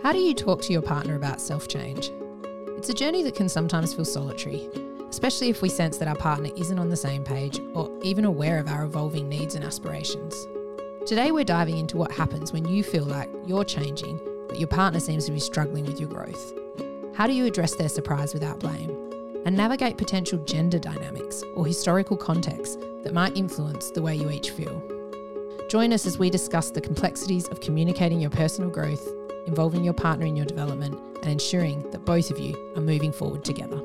How do you talk to your partner about self-change? It's a journey that can sometimes feel solitary, especially if we sense that our partner isn't on the same page or even aware of our evolving needs and aspirations. Today we're diving into what happens when you feel like you're changing, but your partner seems to be struggling with your growth. How do you address their surprise without blame? And navigate potential gender dynamics or historical contexts that might influence the way you each feel. Join us as we discuss the complexities of communicating your personal growth, involving your partner in your development, and ensuring that both of you are moving forward together.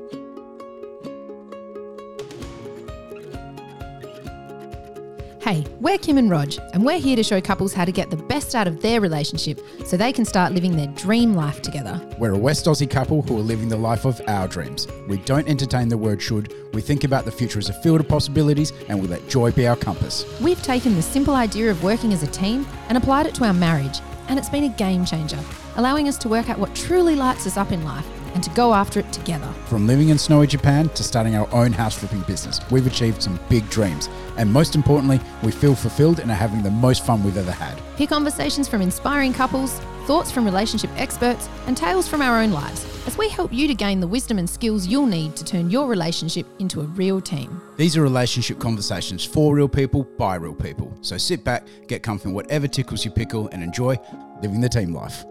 Hey, we're Kim and Rog, and we're here to show couples how to get the best out of their relationship so they can start living their dream life together. We're a West Aussie couple who are living the life of our dreams. We don't entertain the word should. We think about the future as a field of possibilities, and we let joy be our compass. We've taken the simple idea of working as a team and applied it to our marriage, and it's been a game changer, allowing us to work out what truly lights us up in life and to go after it together. From living in snowy Japan to starting our own house flipping business, we've achieved some big dreams. And most importantly, we feel fulfilled and are having the most fun we've ever had. Hear conversations from inspiring couples, thoughts from relationship experts, and tales from our own lives as we help you to gain the wisdom and skills you'll need to turn your relationship into a real team. These are relationship conversations for real people, by real people. So sit back, get comfy in whatever tickles your pickle, and enjoy living the team life.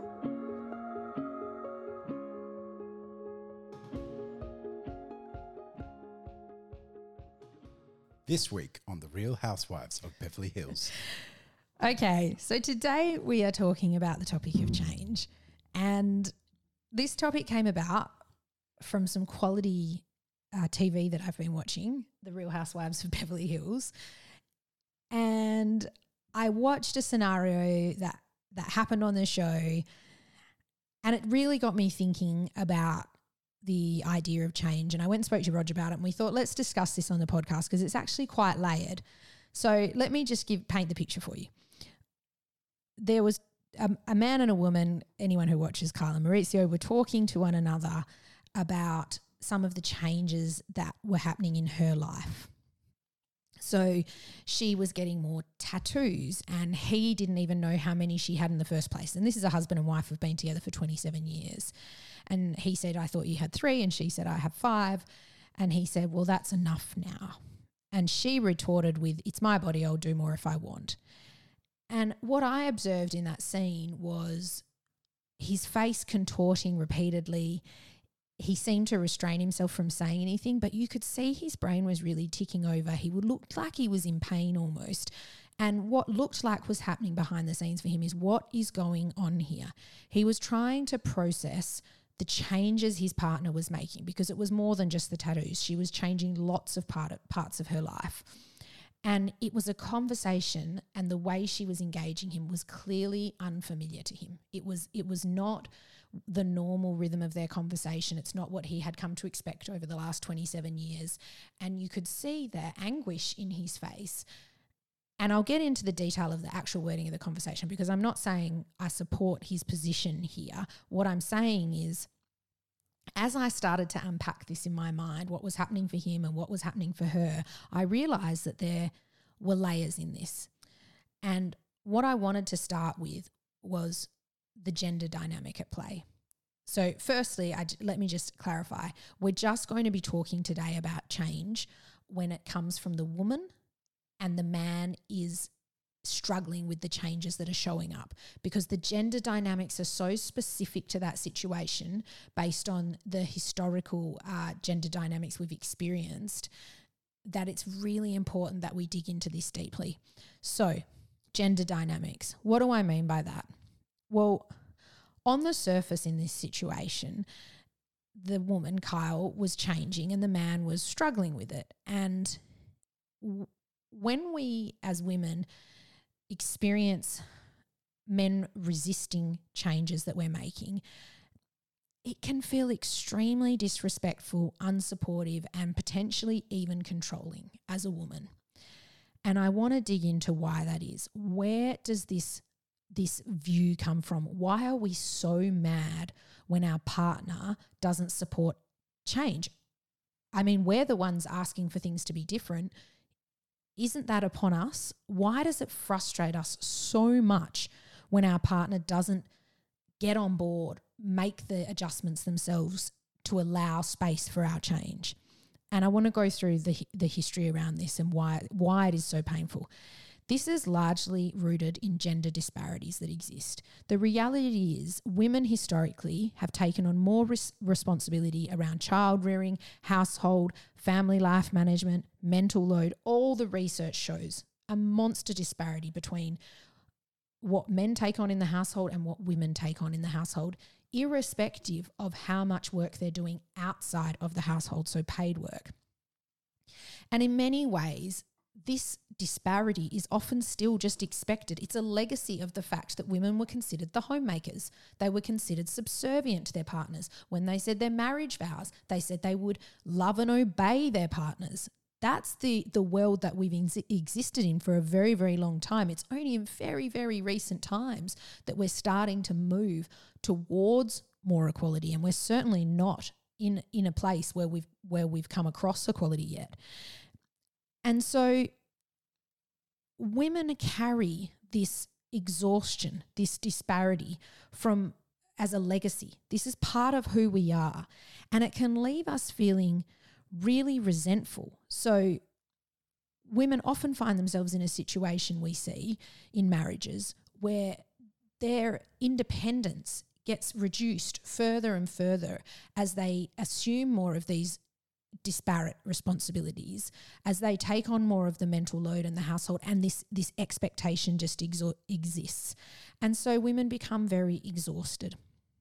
This week on The Real Housewives of Beverly Hills. Okay, so today we are talking about the topic of change. And this topic came about from some quality TV that I've been watching, The Real Housewives of Beverly Hills. And I watched a scenario that happened on the show, and it really got me thinking about the idea of change. And I went and spoke to Rog about it, and we thought, let's discuss this on the podcast because it's actually quite layered. So let me just paint the picture for you. There was a man and a woman, anyone who watches Kyle and Mauricio, were talking to one another about some of the changes that were happening in her life. So she was getting more tattoos, and he didn't even know how many she had in the first place. And this is a husband and wife who've been together for 27 years. And he said, I thought you had 3. And she said, I have 5. And he said, well, that's enough now. And she retorted with, it's my body, I'll do more if I want. And what I observed in that scene was his face contorting repeatedly. He seemed to restrain himself from saying anything, but you could see his brain was really ticking over. He would look like he was in pain almost. And what looked like was happening behind the scenes for him is, what is going on here? He was trying to process the changes his partner was making, because it was more than just the tattoos. She was changing lots of parts of her life. And it was a conversation, and the way she was engaging him was clearly unfamiliar to him. It was not the normal rhythm of their conversation. It's not what he had come to expect over the last 27 years. And you could see the anguish in his face. And I'll get into the detail of the actual wording of the conversation, because I'm not saying I support his position here. What I'm saying is, as I started to unpack this in my mind, what was happening for him and what was happening for her, I realised that there were layers in this. And what I wanted to start with was the gender dynamic at play. So firstly, let me just clarify. We're just going to be talking today about change when it comes from the woman and the man is struggling with the changes that are showing up, because the gender dynamics are so specific to that situation based on the historical gender dynamics we've experienced, that it's really important that we dig into this deeply. So, gender dynamics. What do I mean by that? Well, on the surface in this situation, the woman, Kyle, was changing and the man was struggling with it. And when we as women experience men resisting changes that we're making, it can feel extremely disrespectful, unsupportive, and potentially even controlling as a woman. And I want to dig into why that is. Where does this view come from? Why are we so mad when our partner doesn't support change? I mean, we're the ones asking for things to be different. Isn't that upon us? Why does it frustrate us so much when our partner doesn't get on board, make the adjustments themselves to allow space for our change. And I want to go through the history around this and why it is so painful. This is largely rooted in gender disparities that exist. The reality is women historically have taken on more responsibility around child rearing, household, family life management, mental load. All the research shows a monster disparity between what men take on in the household and what women take on in the household, irrespective of how much work they're doing outside of the household, so paid work. And in many ways, this disparity is often still just expected. It's a legacy of the fact that women were considered the homemakers. They were considered subservient to their partners. When they said their marriage vows, they said they would love and obey their partners. That's the world that we've existed in for a very, very long time. It's only in very, very recent times that we're starting to move towards more equality, and we're certainly not in a place where we've come across equality yet. And so women carry this exhaustion, this disparity as a legacy. This is part of who we are, and it can leave us feeling really resentful. So women often find themselves in a situation we see in marriages where their independence gets reduced further and further as they assume more of these disparate responsibilities, as they take on more of the mental load in the household, and this expectation just exists. And so women become very exhausted.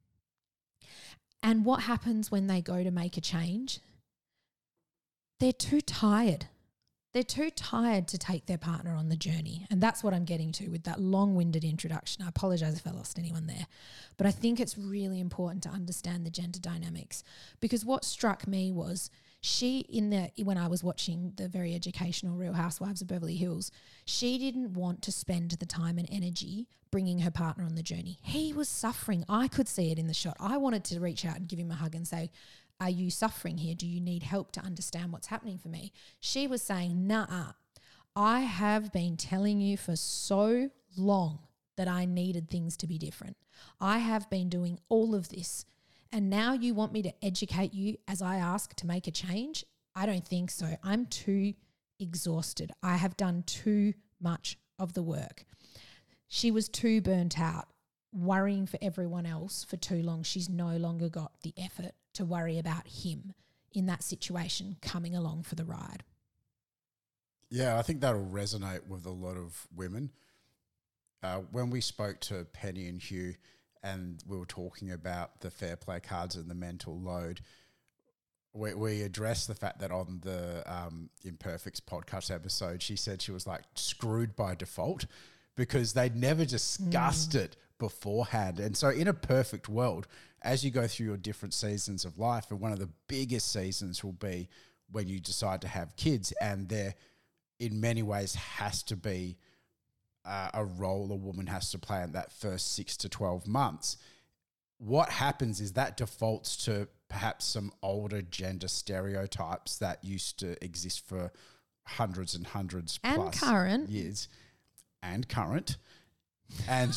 And what happens when they go to make a change? They're too tired. They're too tired to take their partner on the journey. And that's what I'm getting to with that long-winded introduction. I apologize if I lost anyone there. But I think it's really important to understand the gender dynamics, because what struck me was when I was watching the very educational Real Housewives of Beverly Hills, she didn't want to spend the time and energy bringing her partner on the journey. He was suffering. I could see it in the shot. I wanted to reach out and give him a hug and say, are you suffering here? Do you need help to understand what's happening for me? She was saying, nah, I have been telling you for so long that I needed things to be different. I have been doing all of this, and now you want me to educate you as I ask to make a change? I don't think so. I'm too exhausted. I have done too much of the work. She was too burnt out, worrying for everyone else for too long. She's no longer got the effort to worry about him in that situation coming along for the ride. Yeah, I think that'll resonate with a lot of women. When we spoke to Penny and Hugh and we were talking about the fair play cards and the mental load, we addressed the fact that on the Imperfects podcast episode, she said she was like screwed by default because they'd never discussed it beforehand. And so in a perfect world, as you go through your different seasons of life, and one of the biggest seasons will be when you decide to have kids, and there in many ways has to be a role a woman has to play in that first 6 to 12 months. What happens is that defaults to perhaps some older gender stereotypes that used to exist for hundreds and hundreds and plus current years. And current. And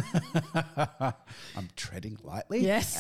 I'm treading lightly. Yes.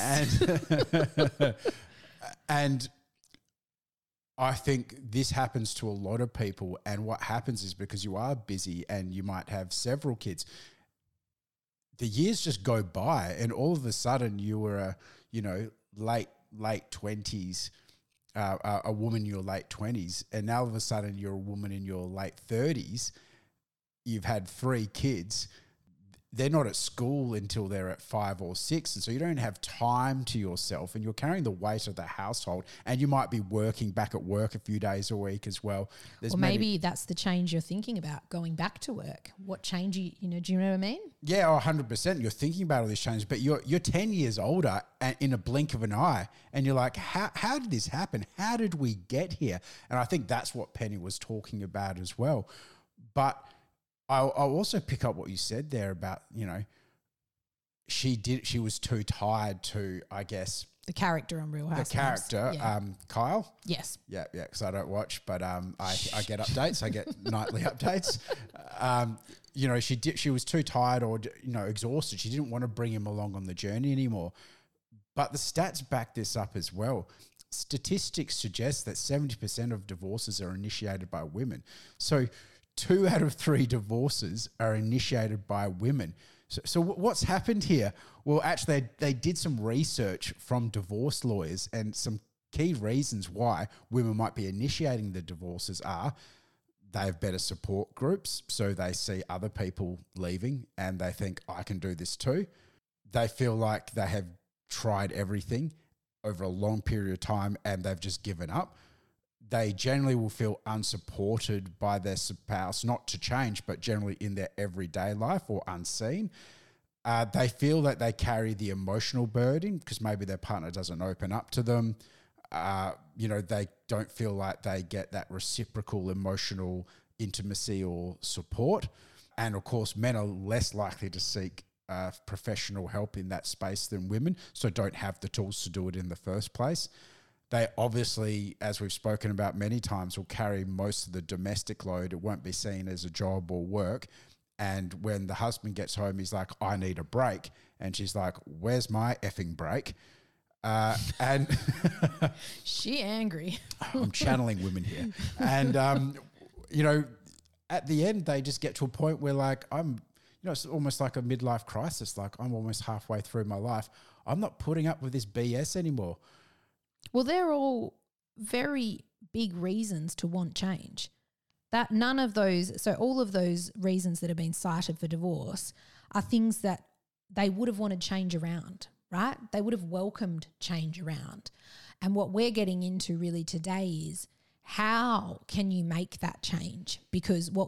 And I think this happens to a lot of people. And what happens is because you are busy and you might have several kids, the years just go by and all of a sudden you were late 20s, a woman in your late 20s, and now all of a sudden you're a woman in your late 30s. You've had 3 kids. They're not at school until they're at 5 or 6. And so you don't have time to yourself, and you're carrying the weight of the household, and you might be working back at work a few days a week as well. Maybe that's the change you're thinking about, going back to work. What change, do you know what I mean? Yeah, 100%. You're thinking about all these changes, but you're 10 years older and in a blink of an eye, and you're like, how did this happen? How did we get here? And I think that's what Penny was talking about as well. But I'll also pick up what you said there about, she was too tired to, I guess. The character on Real Housewives. The character, yeah. Kyle? Yes. Yeah, because I don't watch, but I get updates. I get nightly updates. she was too tired or, exhausted. She didn't want to bring him along on the journey anymore. But the stats back this up as well. Statistics suggest that 70% of divorces are initiated by women. So 2 out of 3 divorces are initiated by women. So what's happened here? Well, actually, they did some research from divorce lawyers, and some key reasons why women might be initiating the divorces are they have better support groups, so they see other people leaving and they think, I can do this too. They feel like they have tried everything over a long period of time and they've just given up. They generally will feel unsupported by their spouse, not to change, but generally in their everyday life, or unseen. They feel that they carry the emotional burden because maybe their partner doesn't open up to them. They don't feel like they get that reciprocal emotional intimacy or support. And of course, men are less likely to seek professional help in that space than women, so don't have the tools to do it in the first place. They obviously, as we've spoken about many times, will carry most of the domestic load. It won't be seen as a job or work. And when the husband gets home, he's like, I need a break. And she's like, where's my effing break? And she angry. I'm channeling women here. And, at the end, they just get to a point where it's almost like a midlife crisis. Like, I'm almost halfway through my life. I'm not putting up with this BS anymore. Well, they're all very big reasons to want change. That none of those, so all of those reasons that have been cited for divorce are things that they would have wanted change around, right? They would have welcomed change around. And what we're getting into really today is, how can you make that change? Because what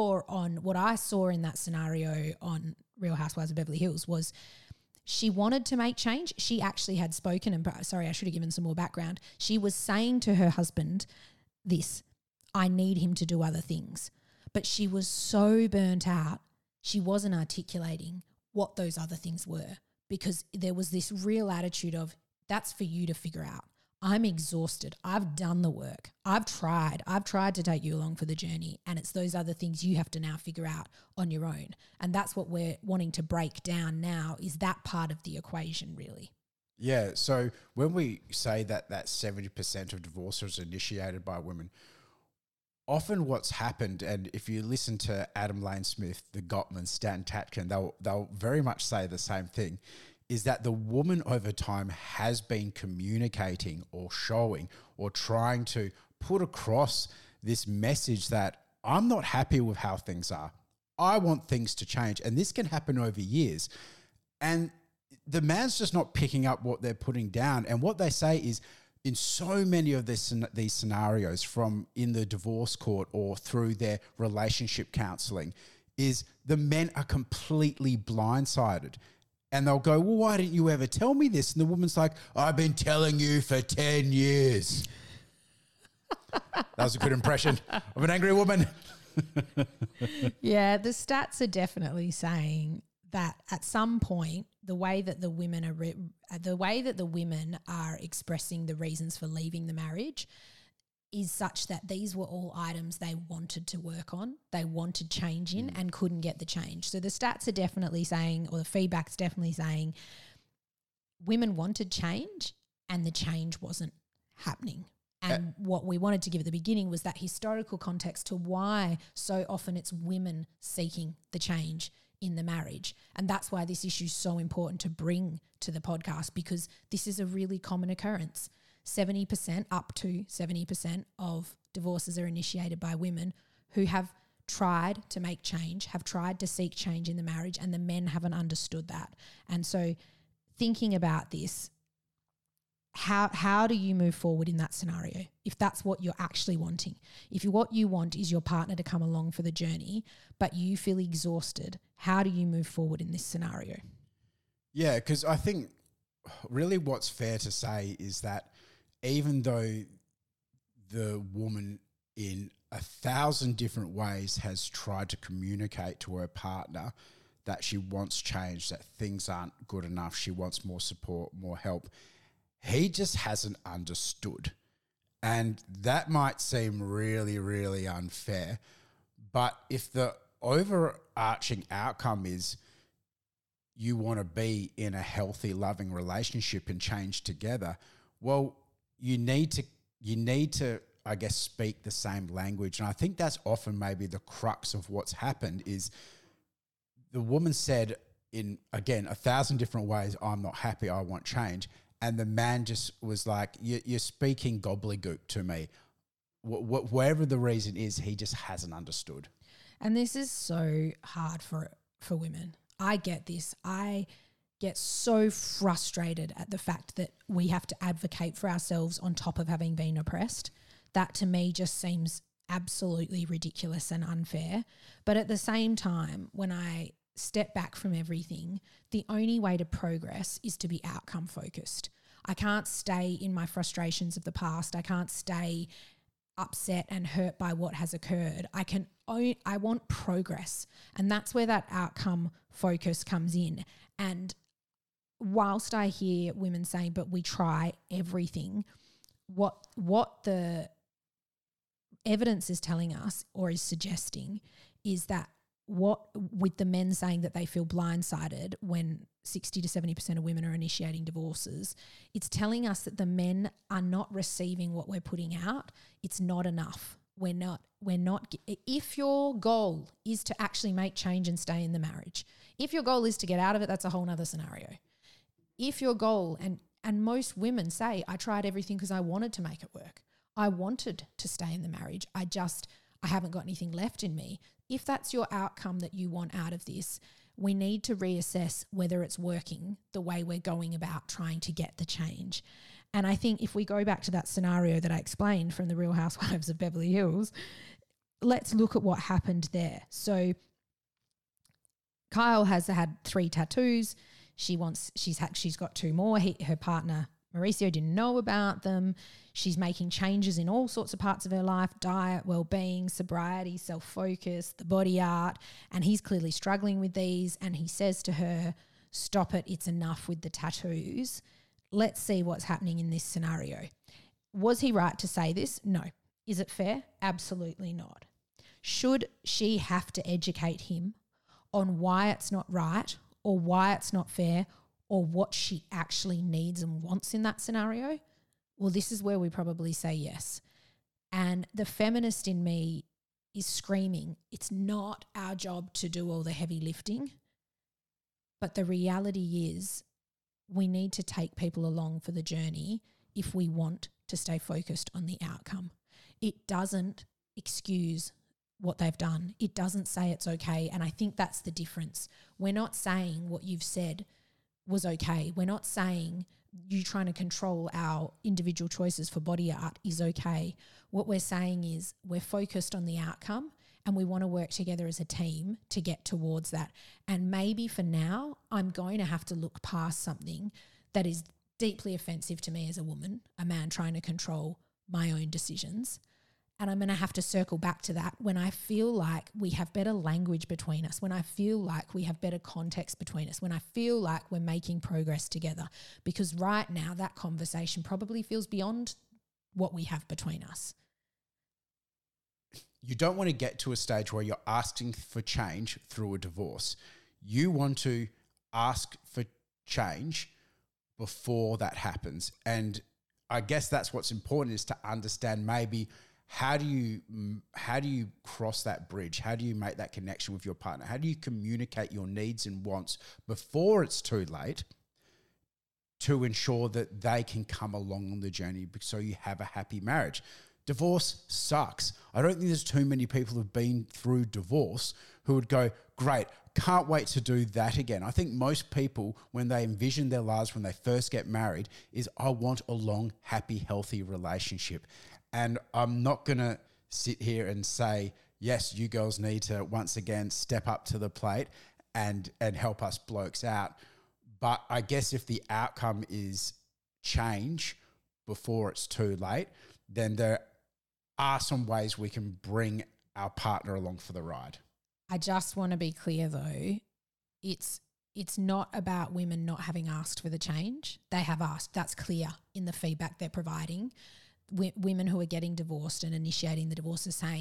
I saw in that scenario on Real Housewives of Beverly Hills was she wanted to make change. She actually had spoken, and sorry, I should have given some more background. She was saying to her husband this, I need him to do other things. But she was so burnt out, she wasn't articulating what those other things were, because there was this real attitude of, that's for you to figure out. I'm exhausted. I've done the work. I've tried to take you along for the journey, and it's those other things you have to now figure out on your own. And that's what we're wanting to break down now, is that part of the equation really. Yeah. So when we say that 70% of divorces are initiated by women, often what's happened, and if you listen to Adam Lane Smith, the Gottman, Stan Tatkin, they'll very much say the same thing, is that the woman over time has been communicating or showing or trying to put across this message that I'm not happy with how things are. I want things to change. And this can happen over years. And the man's just not picking up what they're putting down. And what they say is, in so many of these scenarios, from in the divorce court or through their relationship counseling, is the men are completely blindsided. And they'll go, well, why didn't you ever tell me this? And the woman's like, I've been telling you for 10 years. That was a good impression of an angry woman. Yeah, the stats are definitely saying that at some point, the way that the women are expressing the reasons for leaving the marriage is such that these were all items they wanted to work on, they wanted change in, and couldn't get the change. So the stats are definitely saying, or the feedback's definitely saying, women wanted change and the change wasn't happening. And what we wanted to give at the beginning was that historical context to why so often it's women seeking the change in the marriage. And that's why this issue is so important to bring to the podcast, because this is a really common occurrence. 70%, up to 70% of divorces are initiated by women who have tried to make change, have tried to seek change in the marriage, and the men haven't understood that. And so thinking about this, how do you move forward in that scenario if that's what you're actually wanting? If what you want is your partner to come along for the journey, but you feel exhausted, how do you move forward in this scenario? Yeah, because I think really what's fair to say is that even though the woman in 1,000 different ways has tried to communicate to her partner that she wants change, that things aren't good enough, she wants more support, more help, he just hasn't understood. And that might seem really, really unfair. But if the overarching outcome is you want to be in a healthy, loving relationship and change together. Well, you need to, I guess, speak the same language. And I think that's often maybe the crux of what's happened is the woman said in, again, 1,000 different ways, I'm not happy, I want change. And the man just was like, you're speaking gobbledygook to me. Whatever the reason is, he just hasn't understood. And this is so hard for women. I get this. I get so frustrated at the fact that we have to advocate for ourselves on top of having been oppressed. That to me just seems absolutely ridiculous and unfair. But at the same time, when I step back from everything, the only way to progress is to be outcome focused. I can't stay in my frustrations of the past. I can't stay upset and hurt by what has occurred. I want progress. And that's where that outcome focus comes in. And whilst I hear women saying, but we try everything, what the evidence is telling us or is suggesting is that with the men saying that they feel blindsided when 60 to 70% of women are initiating divorces, it's telling us that the men are not receiving what we're putting out. It's not enough. We're not, if your goal is to actually make change and stay in the marriage, if your goal is to get out of it, that's a whole nother scenario. If your goal, and most women say, I tried everything because I wanted to make it work. I wanted to stay in the marriage. I haven't got anything left in me. If that's your outcome that you want out of this, we need to reassess whether it's working the way we're going about trying to get the change. And I think if we go back to that scenario that I explained from the Real Housewives of Beverly Hills, let's look at what happened there. So Kyle has had 3 tattoos. She's got 2 more. Her partner Mauricio didn't know about them. She's making changes in all sorts of parts of her life: diet, well-being, sobriety, self-focus, the body art. And he's clearly struggling with these. And he says to her, stop it, it's enough with the tattoos. Let's see what's happening in this scenario. Was he right to say this? No. Is it fair? Absolutely not. Should she have to educate him on why it's not right or why it's not fair or what she actually needs and wants in that scenario? Well, this is where we probably say yes. And the feminist in me is screaming, it's not our job to do all the heavy lifting. But the reality is we need to take people along for the journey if we want to stay focused on the outcome. It doesn't excuse what they've done. It doesn't say it's okay. And I think that's the difference. We're not saying what you've said was okay. We're not saying you trying to control our individual choices for body art is okay. What we're saying is we're focused on the outcome and we want to work together as a team to get towards that. And maybe for now, I'm going to have to look past something that is deeply offensive to me as a woman, a man trying to control my own decisions. And I'm going to have to circle back to that when I feel like we have better language between us, when I feel like we have better context between us, when I feel like we're making progress together. Because right now that conversation probably feels beyond what we have between us. You don't want to get to a stage where you're asking for change through a divorce. You want to ask for change before that happens. And I guess that's what's important, is to understand maybe how do you cross that bridge? How do you make that connection with your partner? How do you communicate your needs and wants before it's too late to ensure that they can come along on the journey so you have a happy marriage? Divorce sucks. I don't think there's too many people who've been through divorce who would go, great, can't wait to do that again. I think most people, when they envision their lives when they first get married, is I want a long, happy, healthy relationship. And I'm not going to sit here and say, yes, you girls need to once again step up to the plate and help us blokes out. But I guess if the outcome is change before it's too late, then there are some ways we can bring our partner along for the ride. I just want to be clear though, it's not about women not having asked for the change. They have asked. That's clear in the feedback they're providing. Women who are getting divorced and initiating the divorce are saying,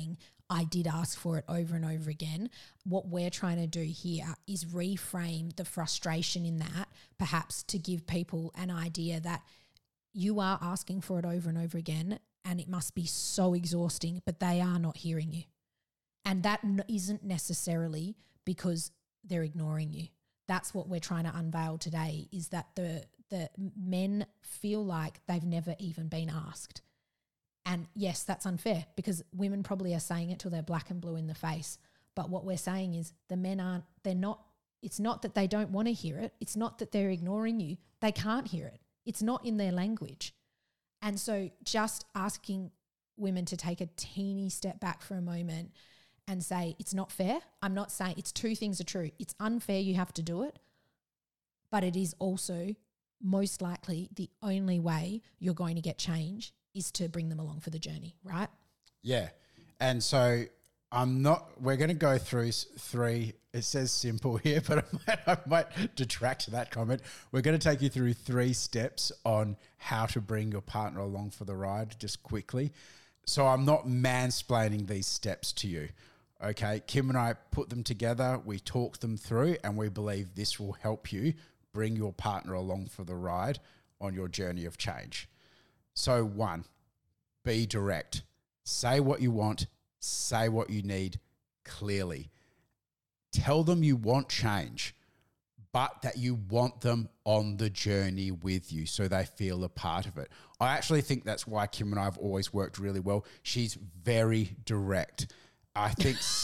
I did ask for it over and over again. What we're trying to do here is reframe the frustration in that, perhaps to give people an idea that you are asking for it over and over again and it must be so exhausting, but they are not hearing you. And that isn't necessarily because they're ignoring you. That's what we're trying to unveil today, is that the men feel like they've never even been asked. And yes, that's unfair because women probably are saying it till they're black and blue in the face. But what we're saying is the men it's not that they don't want to hear it. It's not that they're ignoring you. They can't hear it. It's not in their language. And so just asking women to take a teeny step back for a moment and say, it's not fair. I'm not saying it's two things are true. It's unfair you have to do it, but it is also most likely the only way you're going to get change is to bring them along for the journey, right? Yeah. And so we're going to go through three, it says simple here, but I might detract that comment. We're going to take you through 3 steps on how to bring your partner along for the ride, just quickly. So I'm not mansplaining these steps to you. Okay, Kim and I put them together, we talked them through, and we believe this will help you bring your partner along for the ride on your journey of change. So 1, be direct. Say what you want, say what you need clearly. Tell them you want change, but that you want them on the journey with you so they feel a part of it. I actually think that's why Kim and I have always worked really well. She's very direct. I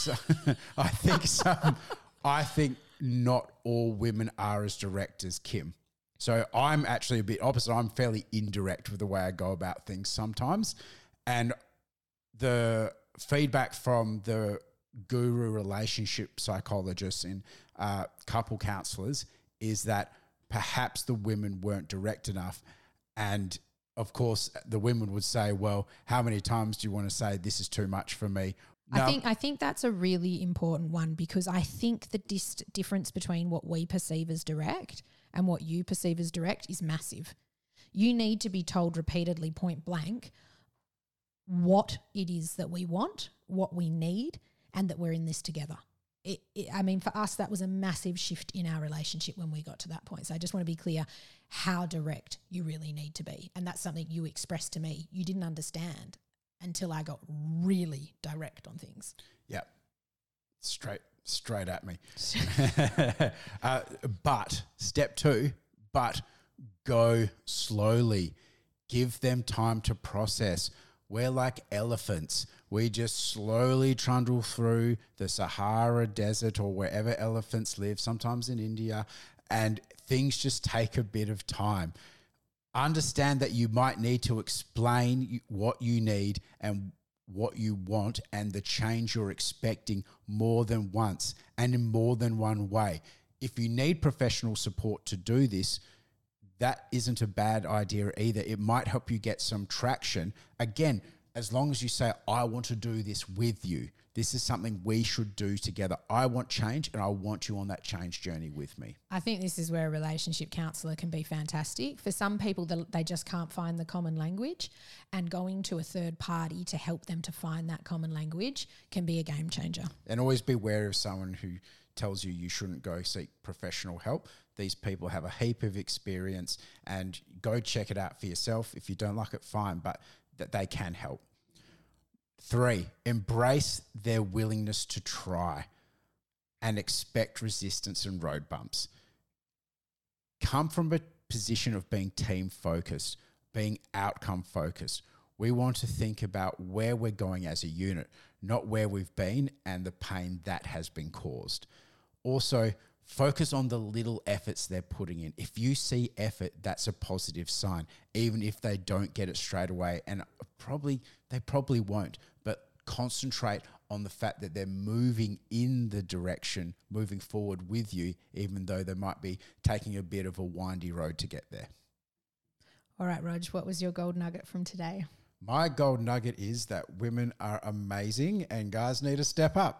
think not all women are as direct as Kim. So I'm actually a bit opposite. I'm fairly indirect with the way I go about things sometimes. And the feedback from the guru relationship psychologists and couple counselors is that perhaps the women weren't direct enough. And of course, the women would say, well, how many times do you want to say this is too much for me? No. I think that's a really important one, because I think the difference between what we perceive as direct and what you perceive as direct is massive. You need to be told repeatedly, point blank, what it is that we want, what we need, and that we're in this together. For us, that was a massive shift in our relationship when we got to that point. So I just want to be clear how direct you really need to be. And that's something you expressed to me. You didn't understand until I got really direct on things. Yeah. Straight at me. But step 2, go slowly. Give them time to process. We're like elephants. We just slowly trundle through the Sahara Desert or wherever elephants live, sometimes in India, and things just take a bit of time. Understand that you might need to explain what you need and what you want and the change you're expecting more than once and in more than one way. If you need professional support to do this, that isn't a bad idea either. It might help you get some traction. Again, as long as you say, I want to do this with you. This is something we should do together. I want change and I want you on that change journey with me. I think this is where a relationship counsellor can be fantastic. For some people, they just can't find the common language, and going to a third party to help them to find that common language can be a game changer. And always be wary of someone who tells you you shouldn't go seek professional help. These people have a heap of experience, and go check it out for yourself. If you don't like it, fine, but that they can help. 3, embrace their willingness to try and expect resistance and road bumps. Come from a position of being team focused, being outcome focused. We want to think about where we're going as a unit, not where we've been and the pain that has been caused. Also, focus on the little efforts they're putting in. If you see effort, that's a positive sign, even if they don't get it straight away. And they probably won't, but concentrate on the fact that they're moving in the direction, moving forward with you, even though they might be taking a bit of a windy road to get there. All right, Rog, what was your gold nugget from today? My gold nugget is that women are amazing and guys need to step up.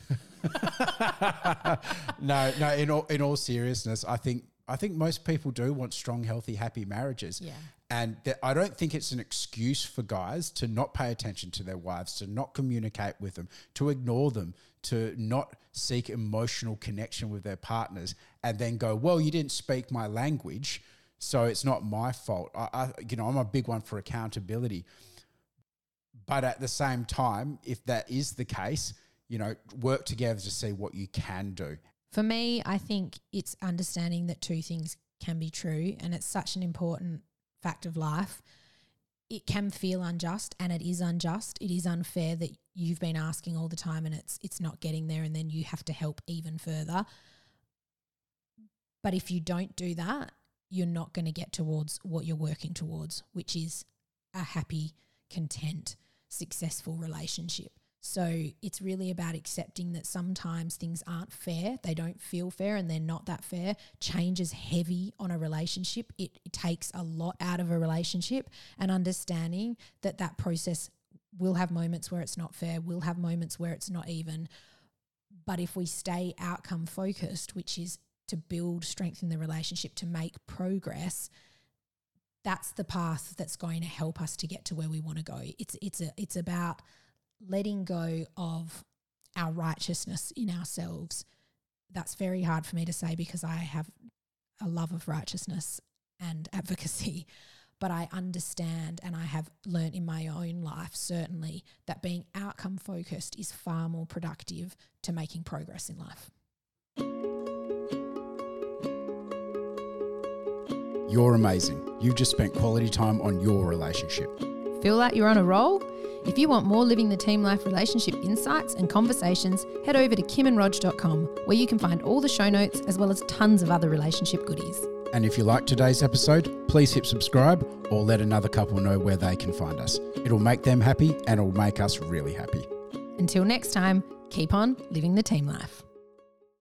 No. In all seriousness, I think most people do want strong, healthy, happy marriages. Yeah. And I don't think it's an excuse for guys to not pay attention to their wives, to not communicate with them, to ignore them, to not seek emotional connection with their partners, and then go, well, you didn't speak my language, so it's not my fault. I'm a big one for accountability. But at the same time, if that is the case, work together to see what you can do. For me, I think it's understanding that two things can be true, and it's such an important fact of life. It can feel unjust, and it is unjust. It is unfair that you've been asking all the time and it's not getting there, and then you have to help even further. But if you don't do that, you're not going to get towards what you're working towards, which is a happy, content, successful relationship. So it's really about accepting that sometimes things aren't fair. They don't feel fair and they're not that fair. Change is heavy on a relationship. It takes a lot out of a relationship, and understanding that process will have moments where it's not fair, will have moments where it's not even. But if we stay outcome focused, which is to build, strengthen the relationship, to make progress, that's the path that's going to help us to get to where we want to go. It's about letting go of our righteousness in ourselves. That's very hard for me to say because I have a love of righteousness and advocacy, but I understand, and I have learnt in my own life certainly, that being outcome focused is far more productive to making progress in life. You're amazing. You've just spent quality time on your relationship. Feel like you're on a roll? If you want more Living the Team Life relationship insights and conversations, head over to kimandrog.com, where you can find all the show notes as well as tons of other relationship goodies. And if you liked today's episode, please hit subscribe or let another couple know where they can find us. It'll make them happy and it'll make us really happy. Until next time, keep on living the team life.